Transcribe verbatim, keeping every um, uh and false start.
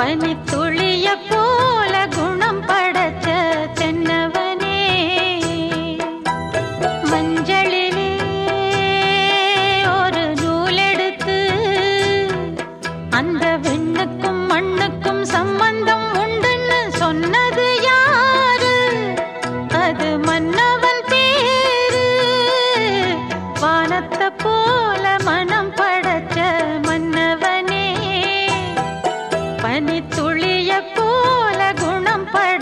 பனித்துளிய போல குணம் படைச்ச தென்னவனே, மஞ்சளிலே ஒரு நூலெடுத்து அந்த விண்ணுக்கும் மண்ணுக்கும் சம்பந்தம் உண்டுன்னு சொன்னது யாரு? அது மன்னவன் பேரு. வானத்தை போல மனம் படைச்ச மன்னவனே, பனித்துளிய போல குணம் பட